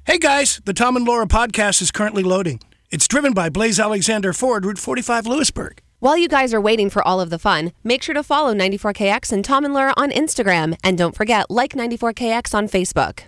Hey guys, the Tom and Laura podcast is currently loading. It's driven by Blaze Alexander Ford, Route 45, Lewisburg. While you guys are waiting for all of the fun, make sure to follow 94KX and Tom and Laura on Instagram. And don't forget, like 94KX on Facebook.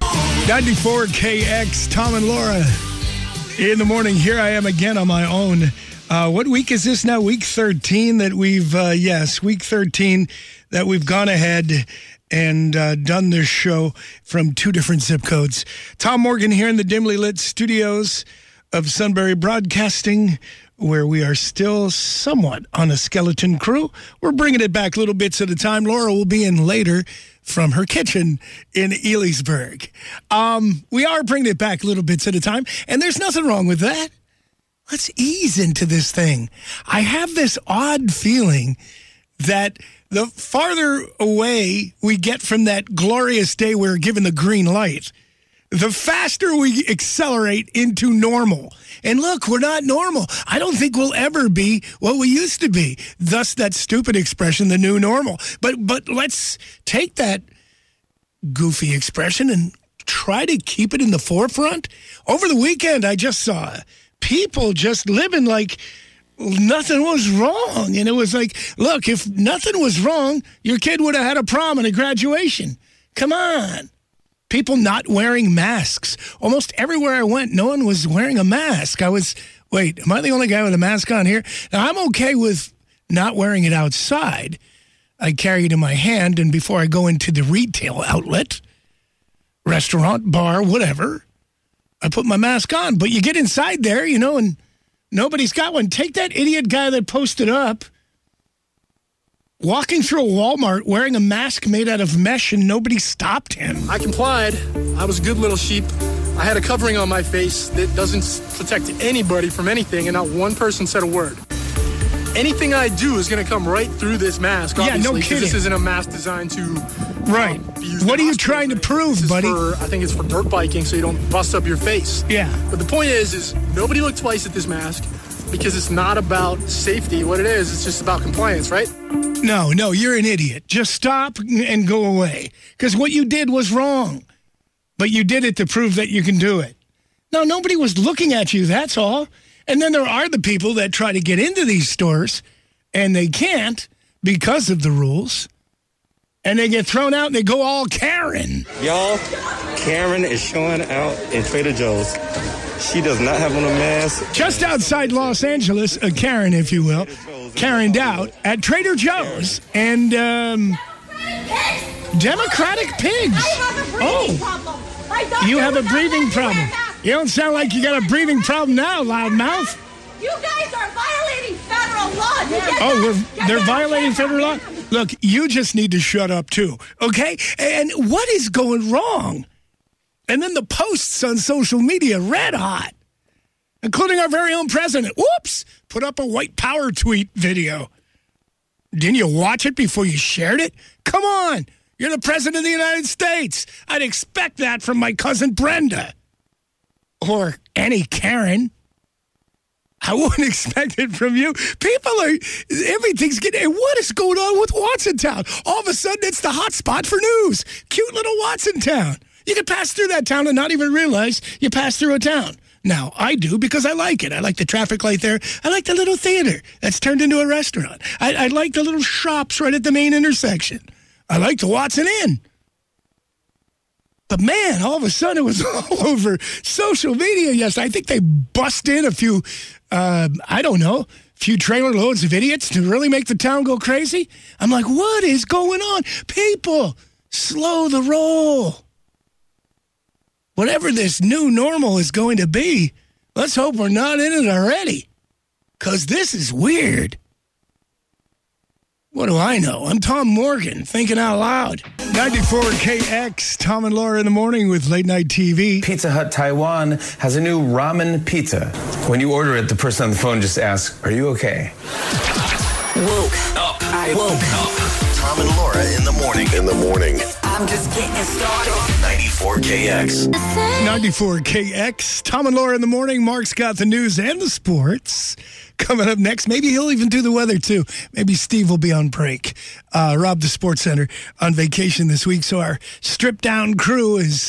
94KX, Tom and Laura. In the morning, here I am again on my own. What week is this now? Week 13 that we've, week 13 that we've gone ahead and done this show from two different zip codes. Tom Morgan here in the dimly lit studios of Sunbury Broadcasting, where we are still somewhat on a skeleton crew. We're bringing it back little bits at a time. Laura will be in later from her kitchen in Elysburg. We are bringing it back little bits at a time, and there's nothing wrong with that. Let's ease into this thing. I have this odd feeling that the farther away we get from that glorious day we're given the green light, the faster we accelerate into normal. And look, we're not normal. I don't think we'll ever be what we used to be. Thus, that stupid expression, the new normal. But let's take that goofy expression and try to keep it in the forefront. Over the weekend, I just saw people just living like nothing was wrong. And it was like, look, if nothing was wrong, your kid would have had a prom and a graduation. Come on. People not wearing masks. Almost everywhere I went, no one was wearing a mask. Wait, am I the only guy with a mask on here? Now, I'm okay with not wearing it outside. I carry it in my hand, and before I go into the retail outlet, restaurant, bar, whatever, I put my mask on. But you get inside there, and nobody's got one. Take that idiot guy that posted up walking through a Walmart wearing a mask made out of mesh and nobody stopped him. I complied. I was a good little sheep. I had a covering on my face that doesn't protect anybody from anything, and not one person said a word. Anything I do is going to come right through this mask, obviously. Yeah, no kidding. This isn't a mask designed to be used. What are you trying to prove, buddy? I think it's for dirt biking so you don't bust up your face. Yeah. But the point is nobody looked twice at this mask because it's not about safety. What it is, it's just about compliance, right? No, you're an idiot. Just stop and go away. Because what you did was wrong. But you did it to prove that you can do it. No, nobody was looking at you, that's all. And then there are the people that try to get into these stores, and they can't because of the rules. And they get thrown out, and they go all Karen. Y'all, Karen is showing out in Trader Joe's. She does not have on a mask. Just outside Los Angeles, a Karen, if you will, Karened out at Trader Joe's. And Democratic pigs. I have a breathing problem. You have a breathing problem. You don't sound like you got a breathing problem now, loudmouth. You guys are violating federal law. They're violating federal law? Look, you just need to shut up, too, okay? And what is going wrong? And then the posts on social media, red hot, including our very own president. Whoops! Put up a white power tweet video. Didn't you watch it before you shared it? Come on! You're the president of the United States. I'd expect that from my cousin Brenda. Or any Karen. I wouldn't expect it from you. Everything's getting, what is going on with Watsontown? All of a sudden, it's the hot spot for news. Cute little Watsontown. You can pass through that town and not even realize you passed through a town. Now, I do because I like it. I like the traffic light there. I like the little theater that's turned into a restaurant. I like the little shops right at the main intersection. I like the Watson Inn. But man, all of a sudden it was all over social media. Yes, I think they bust in a few, few trailer loads of idiots to really make the town go crazy. I'm like, what is going on? People, slow the roll. Whatever this new normal is going to be, let's hope we're not in it already. Because this is weird. What do I know? I'm Tom Morgan, thinking out loud. 94KX, Tom and Laura in the morning with Late Night TV. Pizza Hut Taiwan has a new ramen pizza. When you order it, the person on the phone just asks, "Are you okay?" Woke up. I woke up. Tom and Laura in the morning. I'm just getting started. 94KX. 94KX, Tom and Laura in the morning. Mark's got the news and the sports. Coming up next, maybe he'll even do the weather too. Maybe Steve will be on break. Rob the Sports Center on vacation this week, so our stripped down crew is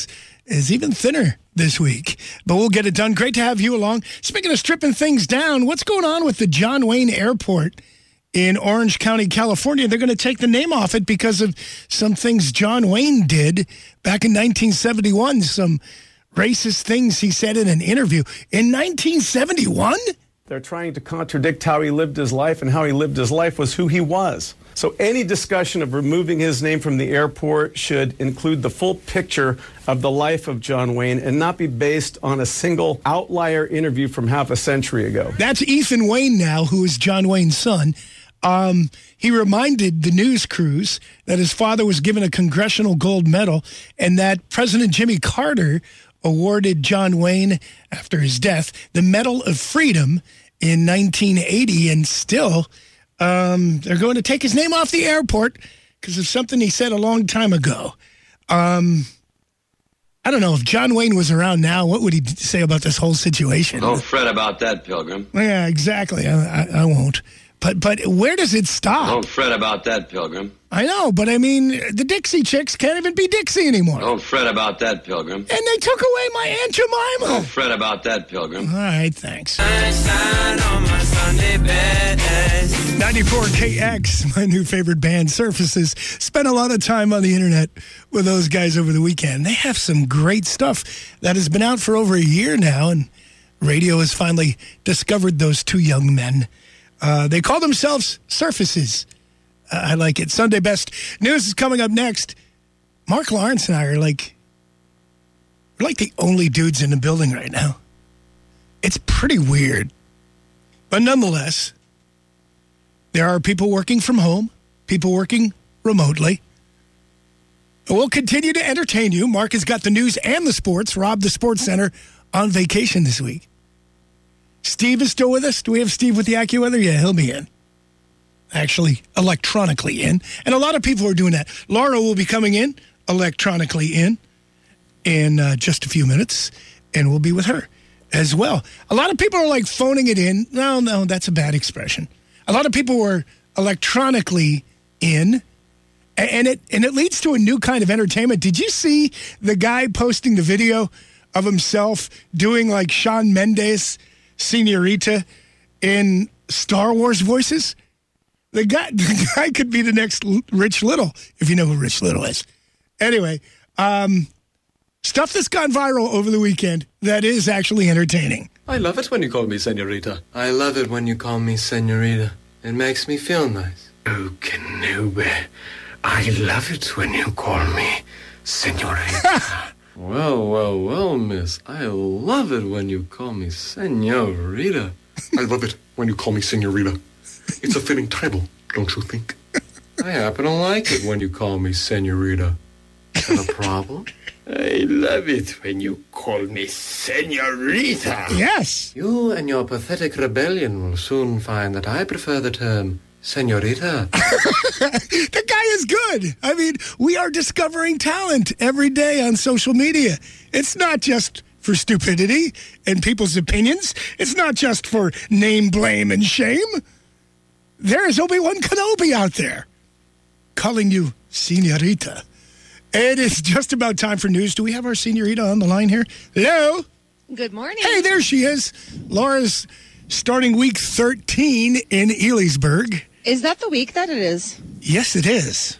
is even thinner this week. But we'll get it done. Great to have you along. Speaking of stripping things down, what's going on with the John Wayne Airport in Orange County, California? They're going to take the name off it because of some things John Wayne did back in 1971, some racist things he said in an interview. In 1971? They're trying to contradict how he lived his life, and how he lived his life was who he was. So any discussion of removing his name from the airport should include the full picture of the life of John Wayne and not be based on a single outlier interview from half a century ago. That's Ethan Wayne now, who is John Wayne's son. He reminded the news crews that his father was given a Congressional Gold Medal and that President Jimmy Carter awarded John Wayne, after his death, the Medal of Freedom in 1980, and still they're going to take his name off the airport because of something he said a long time ago. I don't know, if John Wayne was around now, what would he say about this whole situation? Don't fret about that, Pilgrim. Yeah, exactly. I won't. But where does it stop? Don't fret about that, Pilgrim. I know, but I mean, the Dixie Chicks can't even be Dixie anymore. Don't fret about that, Pilgrim. And they took away my Aunt Jemima. Don't fret about that, Pilgrim. All right, thanks. 94KX, my new favorite band, Surfaces. Spent a lot of time on the internet with those guys over the weekend. They have some great stuff that has been out for over a year now, and radio has finally discovered those two young men. They call themselves Surfaces. I like it. Sunday Best News is coming up next. Mark Lawrence and I are we're like the only dudes in the building right now. It's pretty weird. But nonetheless, there are people working from home, people working remotely. We'll continue to entertain you. Mark has got the news and the sports. Rob, the Sports Center, on vacation this week. Steve is still with us. Do we have Steve with the AccuWeather? Yeah, he'll be in. Actually, electronically in. And a lot of people are doing that. Laura will be coming in, electronically in just a few minutes, and we'll be with her as well. A lot of people are phoning it in. No, that's a bad expression. A lot of people were electronically in, and it leads to a new kind of entertainment. Did you see the guy posting the video of himself doing Shawn Mendes, Señorita, in Star Wars voices? The guy could be the next Rich Little, if you know who Rich Little is. Anyway, stuff that's gone viral over the weekend that is actually entertaining. I love it when you call me Señorita. I love it when you call me Señorita. It makes me feel nice. Oh, Kenobi. I love it when you call me Señorita. Well, miss. I love it when you call me Señorita. I love it when you call me Señorita. It's a fitting title, don't you think? I happen to like it when you call me Señorita. Got a problem? I love it when you call me Señorita. Yes. You and your pathetic rebellion will soon find that I prefer the term Señorita. The guy is good. I mean, we are discovering talent every day on social media. It's not just for stupidity and people's opinions. It's not just for name, blame, and shame. There is Obi-Wan Kenobi out there calling you Señorita. It is just about time for news. Do we have our Señorita on the line here? Hello? Good morning. Hey, there she is. Laura's starting week 13 in Elysburg. Is that the week that it is? Yes, it is.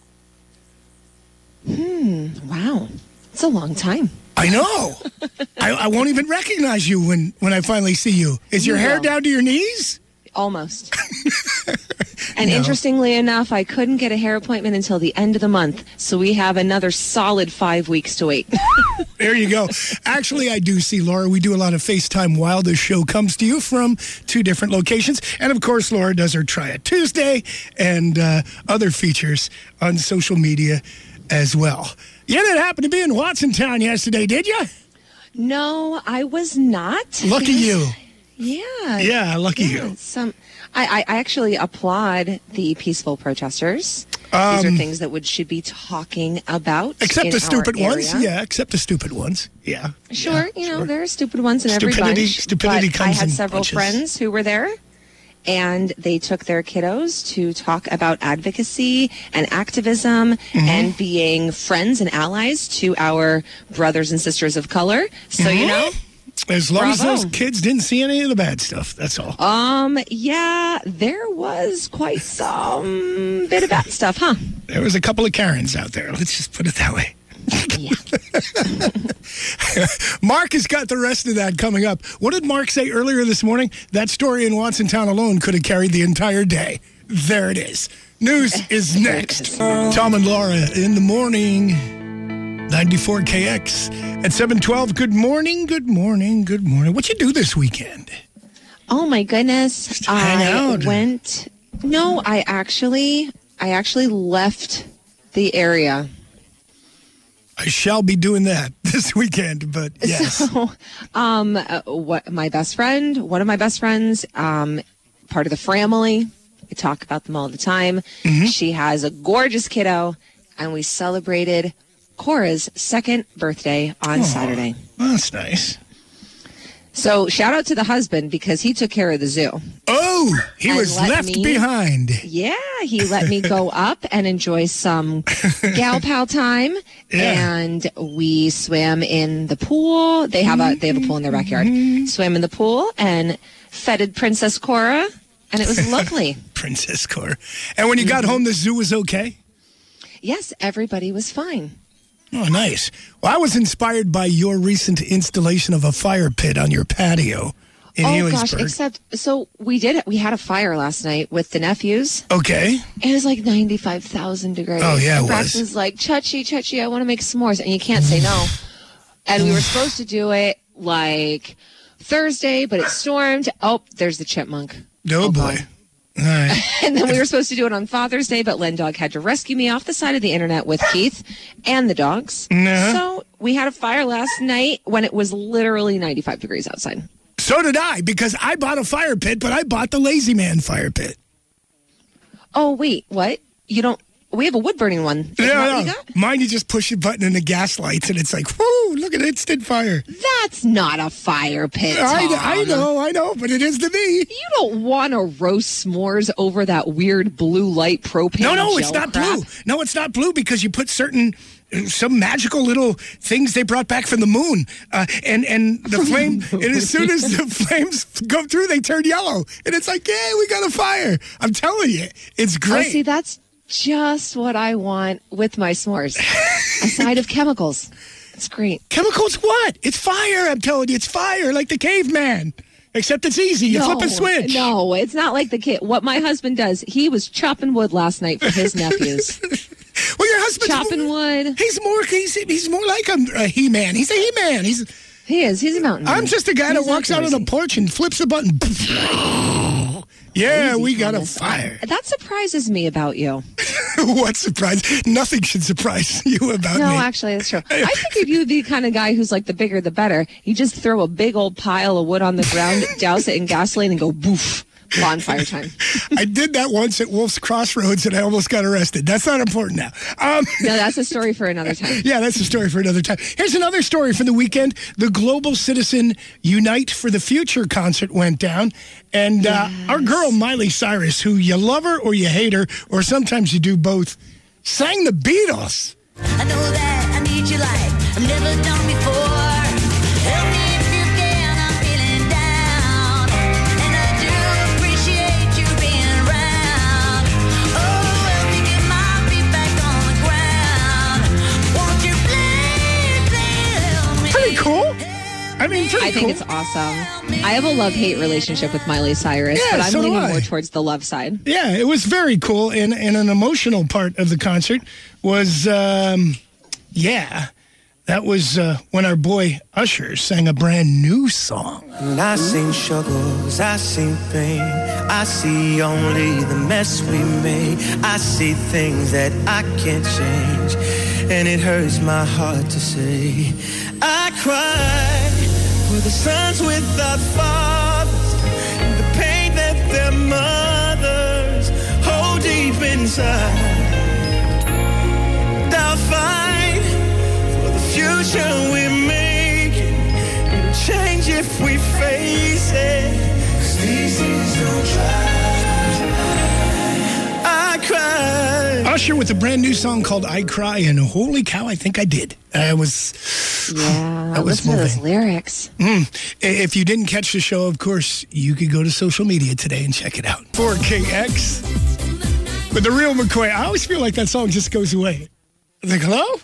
Wow. It's a long time. I know. I won't even recognize you when I finally see you. Is your hair down to your knees? Almost. And interestingly enough, I couldn't get a hair appointment until the end of the month. So we have another solid 5 weeks to wait. There you go. Actually, I do see Laura. We do a lot of FaceTime while this show comes to you from 2 different locations. And of course, Laura does her Try It Tuesday and other features on social media as well. You didn't happen to be in Watsontown yesterday, did you? No, I was not. Lucky you. Yeah. Yeah, lucky you. I actually applaud the peaceful protesters. These are things that should be talking about. Except the stupid area. ones. Yeah, except the stupid ones. Yeah. Sure, there are stupid ones in every bunch. Stupidity but comes I had in several bunches. friends who were there, and they took their kiddos to talk about advocacy and activism and being friends and allies to our brothers and sisters of color. So, you know, as long as bravo. those kids didn't see any of the bad stuff, that's all. Yeah, there was quite some bit of bad stuff, huh? There was a couple of Karens out there. Let's just put it that way. Mark has got the rest of that coming up. What did Mark say earlier this morning? That story in Watsontown alone could have carried the entire day. There it is. News is next. Tom and Laura in the morning. 94KX at 7:12. Good morning, good morning, good morning. What you do this weekend? Oh my goodness. Just hang out. I actually left the area. I shall be doing that this weekend, but yes. So, one of my best friends, part of the family. We talk about them all the time. She has a gorgeous kiddo, and we celebrated Cora's second birthday on Saturday. Well, that's nice. So shout out to the husband because he took care of the zoo. Oh, he was left behind. Yeah, he let me go up and enjoy some gal pal time. Yeah. And we swam in the pool. They have a pool in their backyard. Swam in the pool and feted Princess Cora, and it was lovely. Princess Cora. And when you got home, the zoo was okay? Yes, everybody was fine. Oh, nice. Well, I was inspired by your recent installation of a fire pit on your patio in Healdsburg. We had a fire last night with the nephews. Okay. It was like 95,000 degrees. Oh, yeah, it Brax was like, Chachi, I want to make s'mores. And you can't say no. And we were supposed to do it like Thursday, but it stormed. Oh, there's the chipmunk. Oh, boy. All right. And then we were supposed to do it on Father's Day, but Len Dog had to rescue me off the side of the internet with Keith and the dogs. So we had a fire last night when it was literally 95 degrees outside. So did I, because I bought a fire pit, but I bought the Lazy Man fire pit. Oh, wait, what? We have a wood-burning one. No. Mine, you just push a button and the gas lights, and it's like, whoo, look at instant fire. That's not a fire pit, Tom. I know, but it is to me. You don't want to roast s'mores over that weird blue light propane No, it's not crap. blue. No, it's not blue because you put some magical little things they brought back from the moon. And the flame, and as soon as the flames go through, they turn yellow. And it's like, yeah, we got a fire. I'm telling you, it's great. Oh, see, that's just what I want with my s'mores. A side of chemicals. It's great. Chemicals what? It's fire, I'm telling you. It's fire, like the caveman. Except it's easy. You flip a switch. No, it's not like the kid. What my husband does, he was chopping wood last night for his nephews. Well, your husband's chopping wood. He's more like a He-Man. He's a He-Man. He is. He's a mountain man. I'm just a guy that walks out on the porch and flips a button. Yeah, we got a fire. That surprises me about you. What surprise? Nothing should surprise you about me. No, actually, that's true. I figured you'd be the kind of guy who's like, the bigger the better. You just throw a big old pile of wood on the ground, douse it in gasoline, and go boof. Bonfire time. I did that once at Wolf's Crossroads, and I almost got arrested. That's not important now. No, that's a story for another time. Yeah, that's a story for another time. Here's another story from the weekend. The Global Citizen Unite for the Future concert went down, and our girl Miley Cyrus, who you love her or you hate her, or sometimes you do both, sang the Beatles. I know that I need you like I've never done before. Help me if you can, I'm feeling down. And I do appreciate you being around. Oh, help me get my feet back on the ground. Won't you please help me? Pretty cool. I think it's awesome. I have a love-hate relationship with Miley Cyrus, but I'm leaning more towards the love side. Yeah, it was very cool. And an emotional part of the concert was, that was when our boy Usher sang a brand new song. And I seen struggles, I seen pain, I see only the mess we made. I see things that I can't change, and it hurts my heart to say. I cry for the sons without fathers, and the pain that their mothers hold deep inside. And I'll fight for the future we're making. It'll change if we face it. 'Cause these things don't try. Usher with a brand new song called I Cry, and holy cow, I think I did. That was listen to those lyrics. If you didn't catch the show, of course, you could go to social media today and check it out. 4KX. But the real McCoy, I always feel like that song just goes away. Like, hello?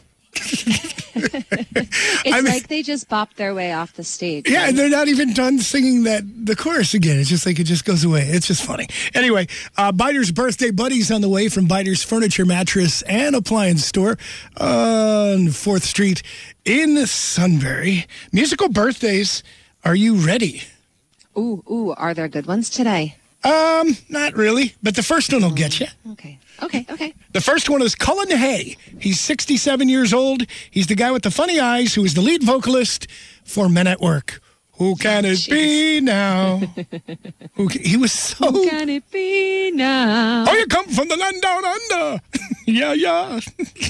It's like they just bopped their way off the stage. Yeah, right? and they're not even done singing the chorus again. It's just like it just goes away. It's just funny. Anyway, Biter's birthday buddies on the way from Biter's Furniture, Mattress, and Appliance Store on 4th Street in Sunbury. Musical birthdays. Are you ready? Ooh, are there good ones today? Not really, but the first one will get you. Okay. The first one is Cullen Hay. He's 67 years old. He's the guy with the funny eyes who is the lead vocalist for Men at Work. Who can it be now? He was so... Who can it be now? Oh, you come from the land down under. Yeah.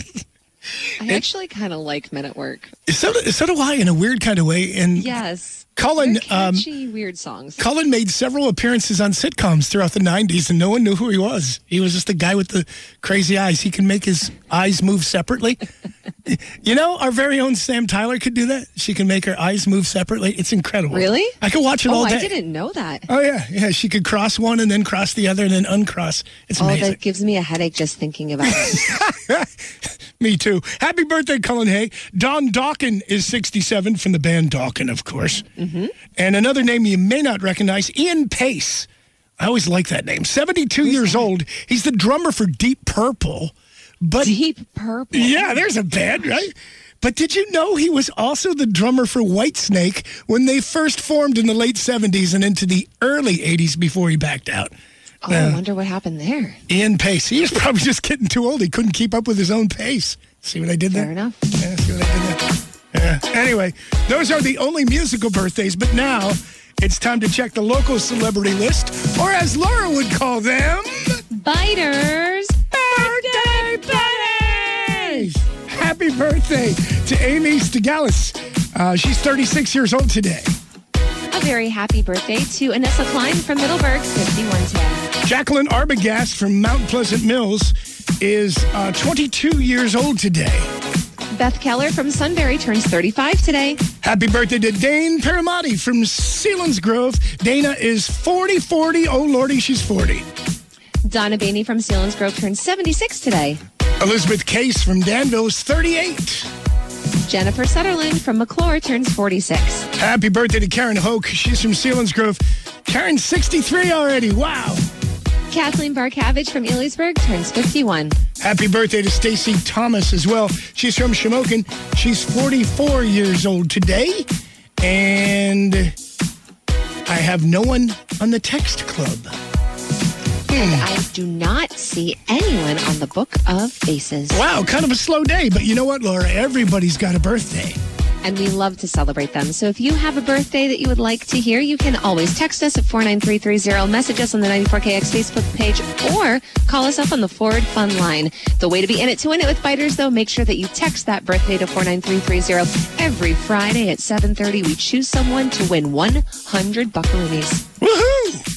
I actually kind of like Men at Work. So do I, in a weird kind of way. And Yes. Cullen, catchy, weird songs. Cullen made several appearances on sitcoms throughout the 90s, and no one knew who he was. He was just the guy with the crazy eyes. He can make his eyes move separately. You know, our very own Sam Tyler could do that. She can make her eyes move separately. It's incredible. Really? I could watch it all day. I didn't know that. Oh, yeah. She could cross one and then cross the other and then uncross. It's amazing. That gives me a headache just thinking about it. Me too. Happy birthday, Cullen Hay. Don Dawkin is 67 from the band Dawkin, of course. Mm-hmm. And another name you may not recognize, Ian Pace. I always like that name. 72 years old. He's the drummer for Deep Purple. But Deep Purple? Yeah, there's a band, right? But did you know he was also the drummer for Whitesnake when they first formed in the late 70s and into the early 80s before he backed out? Oh, I wonder what happened there. Ian Pace. He was probably just getting too old. He couldn't keep up with his own pace. See what I did there? Fair enough. Yeah, see what I did there? Yeah. Anyway, those are the only musical birthdays, but now it's time to check the local celebrity list, or as Laura would call them, Biter's birthday buddies! Happy birthday to Amy Stigalis. She's 36 years old today. A very happy birthday to Anessa Klein from Middleburg, 51 today. Jacqueline Arbogast from Mount Pleasant Mills is 22 years old today. Beth Keller from Sunbury turns 35 today. Happy birthday to Dane Paramati from Selinsgrove. Dana is 40. Oh, Lordy, she's 40. Donna Bainey from Selinsgrove turns 76 today. Elizabeth Case from Danville is 38. Jennifer Sutherland from McClure turns 46. Happy birthday to Karen Hoke. She's from Selinsgrove. Karen's 63 already. Wow. Kathleen Barkavich from Elysburg turns 51. Happy birthday to Stacy Thomas as well. She's from Shamokin. She's 44 years old today. And I have no one on the text club. And I do not see anyone on the Book of Faces. Wow, kind of a slow day. But you know what, Laura? Everybody's got a birthday. And we love to celebrate them. So if you have a birthday that you would like to hear, you can always text us at 49330, message us on the 94KX Facebook page, or call us up on the Forward Fun line. The way to be in it to win it with Biters, though, make sure that you text that birthday to 49330. Every Friday at 7:30, we choose someone to win 100 buckaroonies. Woohoo!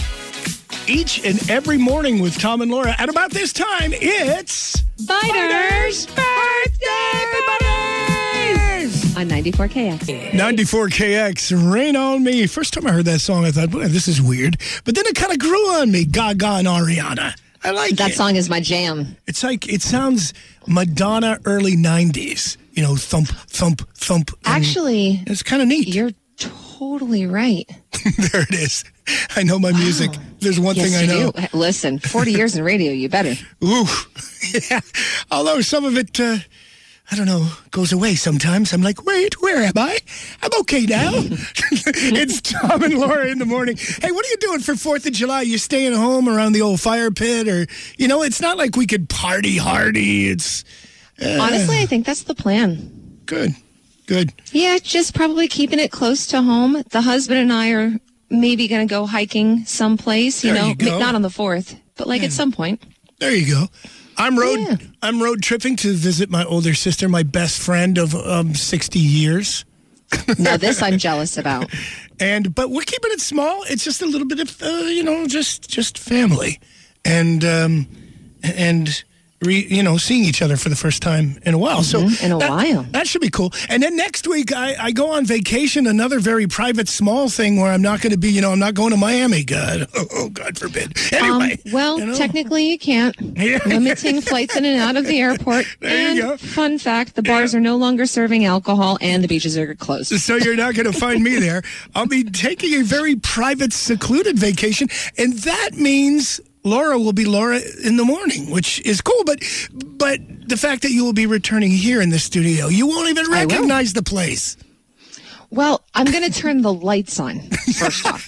Each and every morning with Tom and Laura. At about this time, it's Biters' Birthday Buddies! On 94KX. 94KX, Rain on Me. First time I heard that song, I thought, boy, this is weird. But then it kind of grew on me, Gaga and Ariana. I like that it. song is my jam. It's like, it sounds Madonna early 90s. You know, thump, thump, thump. Actually, it's kind of neat. You're totally right. There it is. I know my music. There's one thing I know. Do. Listen, 40 years in radio, you better. Ooh. Yeah. Although some of it, I don't know, goes away sometimes. I'm like, wait, where am I? I'm okay now. It's Tom and Laura in the morning. Hey, what are you doing for 4th of July? You staying home around the old fire pit? Or, you know, it's not like we could party hardy. It's... Honestly, I think that's the plan. Good. Yeah, just probably keeping it close to home. The husband and I are maybe going to go hiking someplace, you know, not on the 4th, but like at some point. There you go. I'm road tripping to visit my older sister, my best friend of 60 years. Now this I'm jealous about. But we're keeping it small. It's just a little bit of just family, and seeing each other for the first time in a while. So in a while. That should be cool. And then next week, I go on vacation, another very private, small thing where I'm not going to be, I'm not going to Miami. God, God forbid. Anyway. Technically you can't. Limiting flights in and out of the airport. There you go. Fun fact, the bars are no longer serving alcohol and the beaches are closed. So you're not going to find me there. I'll be taking a very private, secluded vacation, and that means Laura will be Laura in the morning, which is cool. But the fact that you will be returning here in the studio, you won't even recognize the place. Well, I'm going to turn the lights on, first off.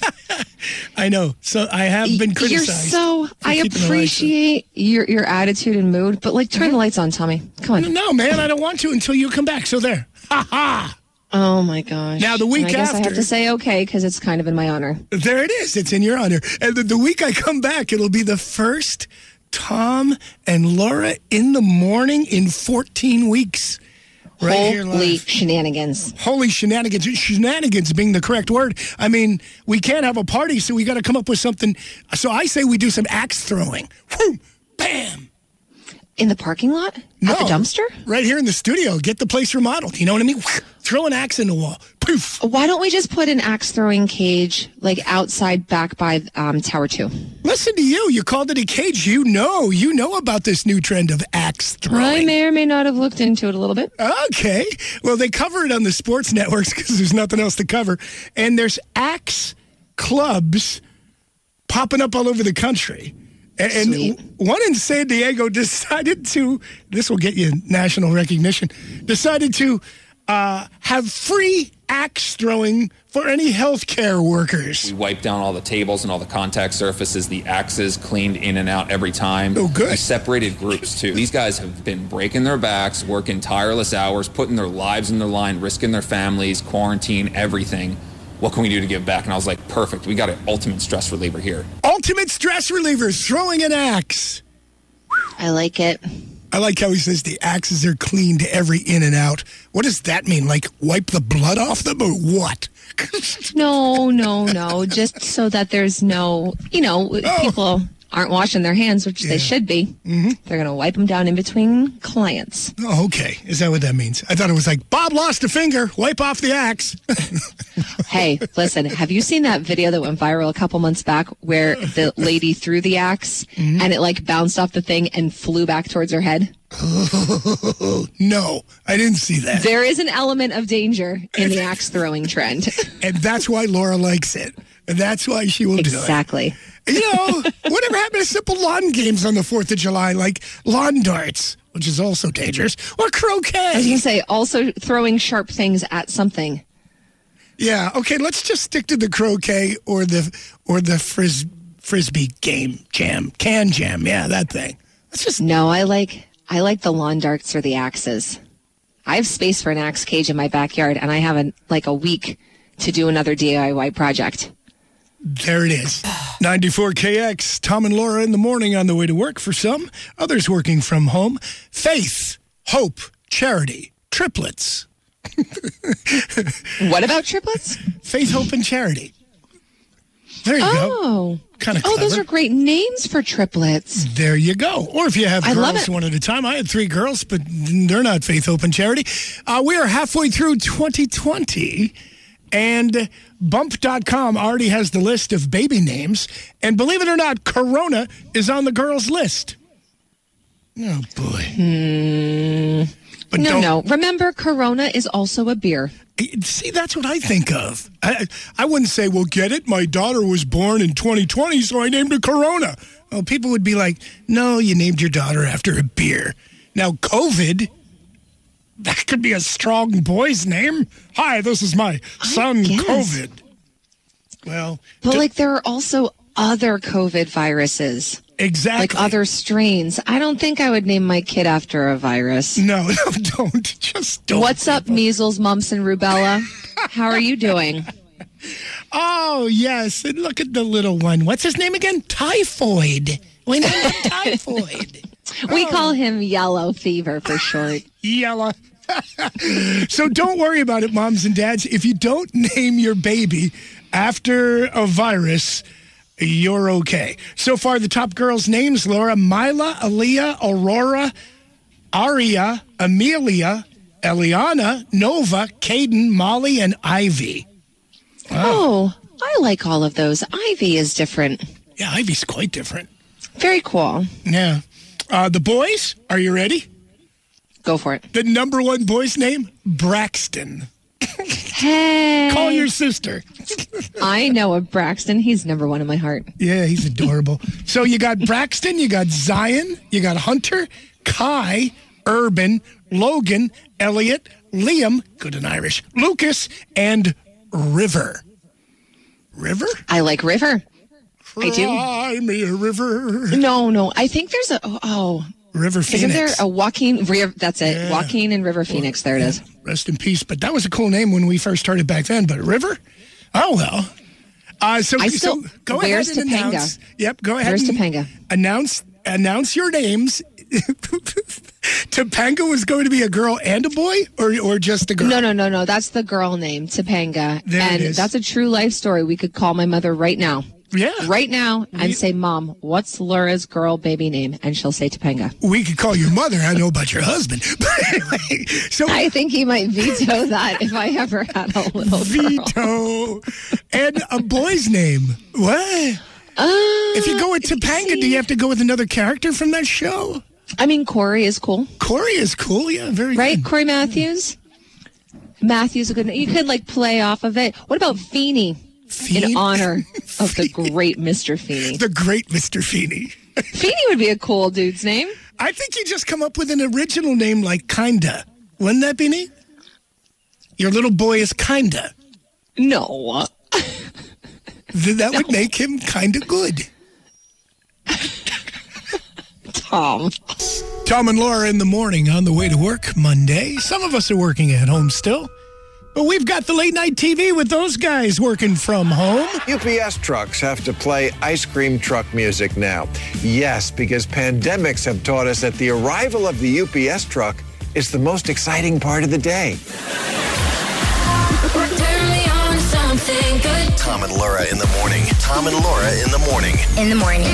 I know. So I have been criticized. I appreciate your attitude and mood, but turn the lights on, Tommy. Come on. No, man, I don't want to until you come back. So there. Ha ha. Oh, my gosh. Now, the week I guess after. I have to say okay because it's kind of in my honor. There it is. It's in your honor. And the week I come back, it'll be the first Tom and Laura in the morning in 14 weeks. Right Holy shenanigans. Holy shenanigans. Shenanigans being the correct word. I mean, we can't have a party, so we got to come up with something. So I say we do some axe throwing. Whew, bam. In the parking lot? No, at the dumpster? Right here in the studio. Get the place remodeled. You know what I mean? Throw an axe in the wall. Poof. Why don't we just put an axe throwing cage outside back by Tower 2? Listen to you. You called it a cage. You know about this new trend of axe throwing. I may or may not have looked into it a little bit. Okay. Well, they cover it on the sports networks because there's nothing else to cover. And there's axe clubs popping up all over the country. And one in San Diego decided to, this will get you national recognition, decided to have free axe throwing for any healthcare workers. We wipe down all the tables and all the contact surfaces, the axes cleaned in and out every time. Oh, good. We separated groups, too. These guys have been breaking their backs, working tireless hours, putting their lives in their line, risking their families, quarantine, everything. What can we do to give back? And I was like, perfect. We got an ultimate stress reliever here. Ultimate stress reliever, throwing an axe. I like it. I like how he says the axes are cleaned every in and out. What does that mean? Like wipe the blood off them or what? No. Just so that there's no, people aren't washing their hands, which they should be. Mm-hmm. They're going to wipe them down in between clients. Oh, okay. Is that what that means? I thought it was like, Bob lost a finger, wipe off the axe. Hey, listen, have you seen that video that went viral a couple months back where the lady threw the axe and it bounced off the thing and flew back towards her head? No, I didn't see that. There is an element of danger in the axe throwing trend. And that's why Laura likes it. And that's why she will do it. Exactly. Whatever happened to simple lawn games on the 4th of July, like lawn darts, which is also dangerous, or croquet? I was going to say, also throwing sharp things at something. Yeah, okay, let's just stick to the croquet or the frisbee can jam. Yeah, that thing. Let's just No, I like the lawn darts or the axes. I have space for an axe cage in my backyard, and I have a week to do another DIY project. There it is. 94KX, Tom and Laura in the morning on the way to work for some, others working from home. Faith, hope, charity, triplets. What about triplets? Faith, hope, and charity. There you go. Kind of clever. Oh, those are great names for triplets. There you go. Or if you have girls one at a time. I had 3 girls, but they're not Faith, hope, and charity. We are halfway through 2020. And Bump.com already has the list of baby names. And believe it or not, Corona is on the girls' list. Oh, boy. But no. Remember, Corona is also a beer. See, that's what I think of. I wouldn't say, well, get it? My daughter was born in 2020, so I named her Corona. Well, people would be like, no, you named your daughter after a beer. Now, COVID... that could be a strong boy's name. Hi, this is my son, COVID. Well, but there are also other COVID viruses. Exactly. Like other strains. I don't think I would name my kid after a virus. No, don't. Just don't. What's up, measles, mumps, and rubella? How are you doing? Oh, yes. And look at the little one. What's his name again? Typhoid. We named him Typhoid. We call him Yellow Fever for short. Yellow. So don't worry about it, moms and dads. If you don't name your baby after a virus, You're okay. So far, the top girls' names, Laura: Mila, Aaliyah, Aurora, Aria, Amelia, Eliana, Nova, Caden, Molly, and Ivy. Oh, I like all of those. Ivy is different. Yeah, Ivy's quite different. Very cool. Yeah. The boys, are you ready? Go for it. The number one boy's name, Braxton. Hey. Call your sister. I know of Braxton. He's number one in my heart. Yeah, he's adorable. So you got Braxton, you got Zion, you got Hunter, Kai, Urban, Logan, Elliot, Liam, good in Irish, Lucas, and River. River? I like River. I do. Cry me a river. No. I think there's River Phoenix. Isn't there a Joaquin? That's it. Yeah. Joaquin and River Phoenix. There it is. Rest in peace. But that was a cool name when we first started back then. But River? Oh, well. So go ahead and Topanga? announce. Yep, go ahead. Where's and Topanga? Announce your names. Topanga was going to be a girl and a boy, or just a girl? No. That's the girl name, Topanga. There it is. That's a true life story. We could call my mother right now. Yeah. Right now and say, Mom, what's Laura's girl baby name? And she'll say Topanga. We could call your mother. I know about your husband. But anyway, so I think he might veto that if I ever had a little veto. And a boy's name. What? If you go with Topanga, do you have to go with another character from that show? I mean, Corey is cool. Corey is cool, yeah, very right? good. Corey Matthews? Matthews a good name. You could play off of it. What about Feeney? In honor of the great Mr. Feeney. The great Mr. Feeney. Feeney would be a cool dude's name. I think you just come up with an original name like Kinda. Wouldn't that be neat? Your little boy is Kinda. No. That would make him kinda good. Tom and Laura in the morning on the way to work Monday. Some of us are working at home still. But we've got the late night TV with those guys working from home. UPS trucks have to play ice cream truck music now. Yes, because pandemics have taught us that the arrival of the UPS truck is the most exciting part of the day. Turn me on something good. Tom and Laura in the morning. Tom and Laura in the morning. In the morning.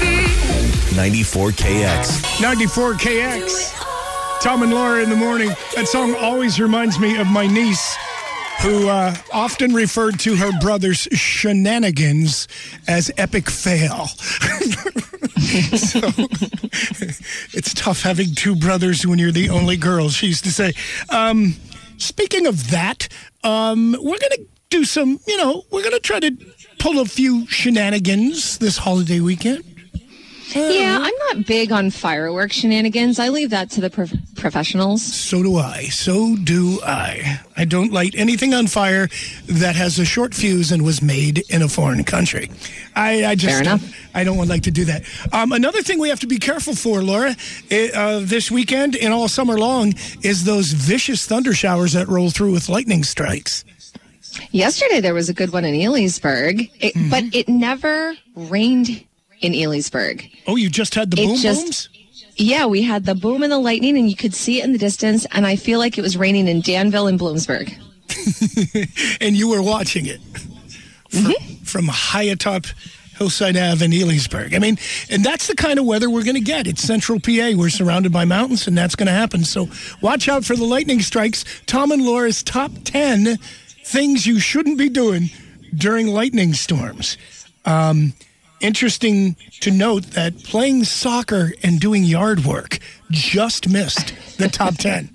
94KX. 94KX. Tom and Laura in the morning. That song always reminds me of my niece, who often referred to her brother's shenanigans as epic fail. So it's tough having two brothers when you're the only girl, she used to say. Speaking of that, we're going to do some, we're going to try to pull a few shenanigans this holiday weekend. Yeah, I'm not big on fireworks shenanigans. I leave that to the professionals. So do I. I don't light anything on fire that has a short fuse and was made in a foreign country. I just Fair enough. I don't like to do that. Another thing we have to be careful for, Laura, this weekend and all summer long is those vicious thunder showers that roll through with lightning strikes. Yesterday there was a good one in Elysburg, but it never rained in Elysburg. Oh, you just had the booms? Yeah, we had the boom and the lightning, and you could see it in the distance, and I feel like it was raining in Danville and Bloomsburg. And you were watching it from high atop Hillside Ave in Elysburg. I mean, and that's the kind of weather we're going to get. It's central PA. We're surrounded by mountains, and that's going to happen. So watch out for the lightning strikes. Tom and Laura's top 10 things you shouldn't be doing during lightning storms. Interesting to note that playing soccer and doing yard work just missed the top 10.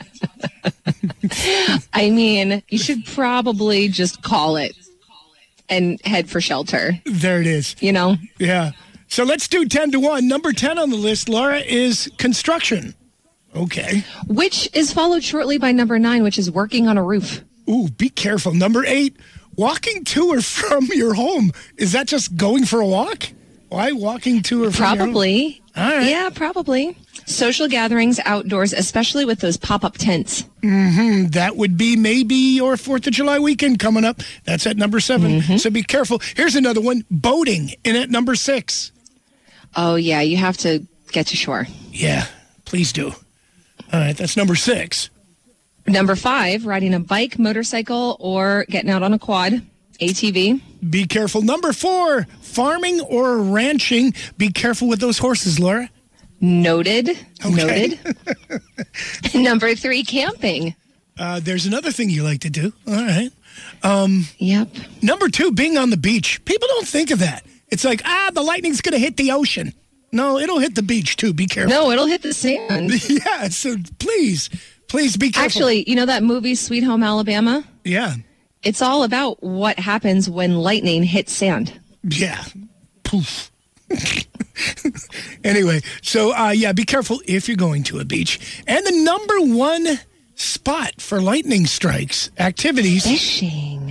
I mean, you should probably just call it and head for shelter. There it is. Yeah. So let's do 10 to 1. Number 10 on the list, Laura, is construction. Okay. Which is followed shortly by number 9, which is working on a roof. Ooh, be careful. Number 8, walking to or from your home. Is that just going for a walk? Why walking to or from Probably. your home? All right. Yeah, probably. Social gatherings outdoors, especially with those pop-up tents. That would be maybe your 4th of July weekend coming up. That's at number 7. So be careful. Here's another one. Boating in at number 6. Oh, yeah. You have to get to shore. Yeah, please do. All right. That's number 6. Number 5, riding a bike, motorcycle, or getting out on a quad. ATV. Be careful. Number 4, farming or ranching. Be careful with those horses, Laura. Noted. Okay. Noted. Number 3, camping. There's another thing you like to do. All right. Yep. Number 2, being on the beach. People don't think of that. It's like, the lightning's going to hit the ocean. No, it'll hit the beach, too. Be careful. No, it'll hit the sand. Yeah, so please be careful. Actually, you know that movie Sweet Home Alabama? Yeah. It's all about what happens when lightning hits sand. Yeah. Poof. Anyway, so be careful if you're going to a beach. And the number 1 spot for lightning strikes activities. Fishing.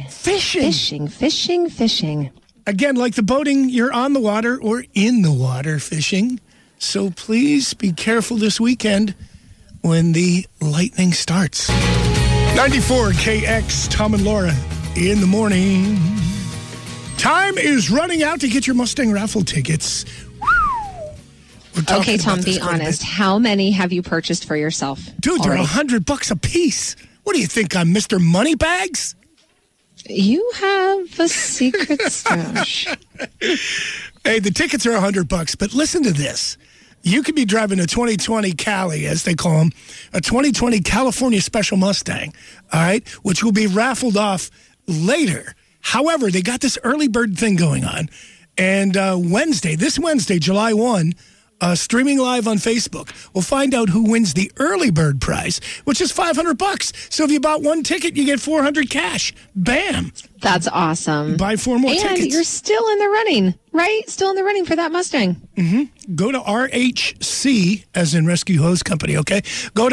Again, like the boating, you're on the water or in the water fishing. So please be careful this weekend when the lightning starts. 94 KX, Tom and Laura in the morning. Time is running out to get your Mustang raffle tickets. Okay, Tom, be honest. How many have you purchased for yourself? Dude, they're $100 a piece. What do you think? I'm Mr. Moneybags? You have a secret stash. Hey, the tickets are $100, but listen to this. You could be driving a 2020 Cali, as they call them, a 2020 California Special Mustang, all right, which will be raffled off later. However, they got this early bird thing going on. And this Wednesday, July 1, streaming live on Facebook, we'll find out who wins the early bird prize, which is $500. So if you bought 1 ticket, you get $400 cash. Bam. That's awesome. Buy 4 more tickets. And you're still in the running, right? Still in the running for that Mustang. Mm-hmm. Go to RHC, as in Rescue Hose Company, okay? Go to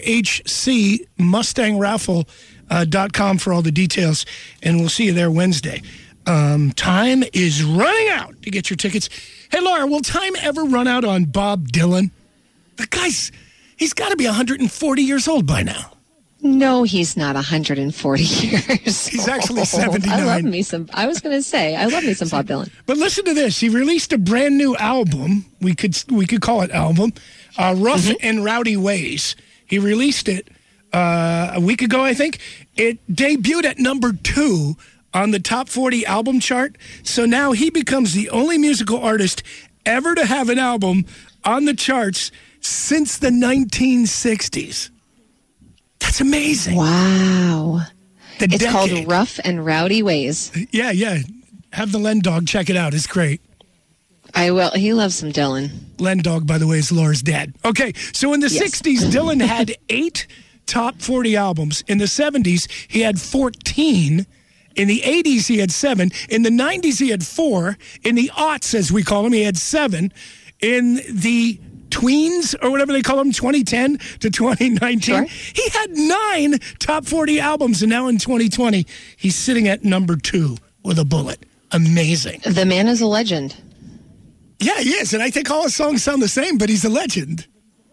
RHCMustangRaffle.com for all the details, and we'll see you there Wednesday. Time is running out to get your tickets. Hey, Laura, will time ever run out on Bob Dylan? The guy's, he's got to be 140 years old by now. No, he's not 140 years. He's actually 79. I love me some Bob Dylan. But listen to this. He released a brand new album. We could call it album, Rough and Rowdy Ways. He released it a week ago, I think. It debuted at number 2 on the top 40 album chart. So now he becomes the only musical artist ever to have an album on the charts since the 1960s. That's amazing. Wow. It's called Rough and Rowdy Ways. Yeah. Have the Len Dog check it out. It's great. I will. He loves some Dylan. Len Dog, by the way, is Laura's dad. Okay, so in the 60s, Dylan had 8 top 40 albums. In the 70s, he had 14. In the 80s, he had 7. In the 90s, he had 4. In the aughts, as we call them, he had 7. In the tweens, or whatever they call them, 2010 to 2019, he had 9 top 40 albums. And now in 2020, he's sitting at number 2 with a bullet. Amazing. The man is a legend. Yeah, he is. And I think all his songs sound the same, but he's a legend.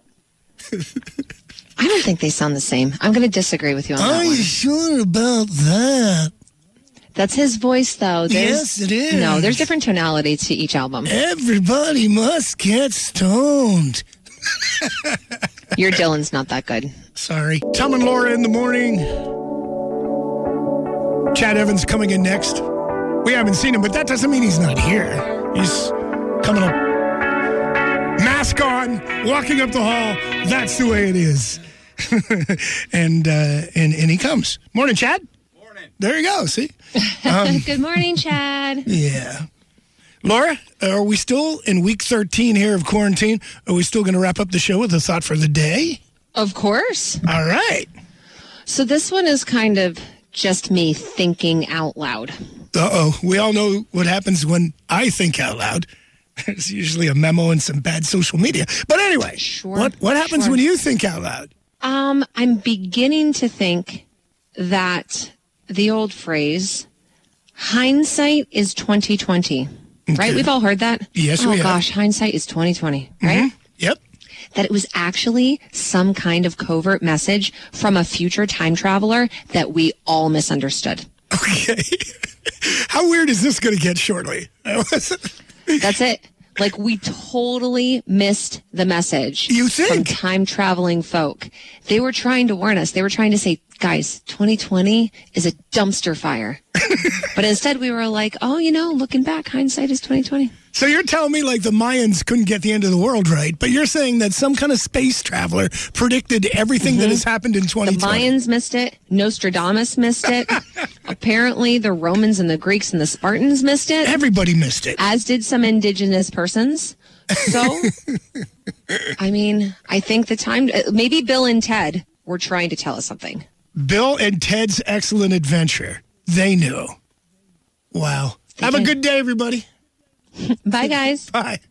I don't think they sound the same. I'm going to disagree with you on that one. Are you sure about that? That's his voice, though. Yes, it is. No, there's different tonality to each album. Everybody must get stoned. Your Dylan's not that good. Sorry. Tom and Laura in the morning. Chad Evans coming in next. We haven't seen him, but that doesn't mean he's not here. He's coming up. Mask on, walking up the hall. That's the way it is. and he comes. Morning, Chad. There you go, see? Good morning, Chad. Yeah. Laura, are we still in week 13 here of quarantine? Are we still going to wrap up the show with a thought for the day? Of course. All right. So this one is kind of just me thinking out loud. Uh-oh. We all know what happens when I think out loud. It's usually a memo and some bad social media. But anyway, what happens when you think out loud? I'm beginning to think that the old phrase, hindsight is 2020, right? We've all heard that. Yes, we have. Oh gosh, hindsight is 2020, right? Mm-hmm. Yep. That it was actually some kind of covert message from a future time traveler that we all misunderstood. Okay. How weird is this going to get shortly? That's it. Like, we totally missed the message you think? From time traveling folk. They were trying to warn us. They were trying to say, guys, 2020 is a dumpster fire. But instead we were like, oh, looking back, hindsight is 2020. So you're telling me like the Mayans couldn't get the end of the world right, but you're saying that some kind of space traveler predicted everything that has happened in 2020. The Mayans missed it. Nostradamus missed it. Apparently the Romans and the Greeks and the Spartans missed it. Everybody missed it. As did some indigenous persons. So, I mean, I think the time, maybe Bill and Ted were trying to tell us something. Bill and Ted's Excellent Adventure. They knew. Wow. Have a good day, everybody. Bye, guys. Bye.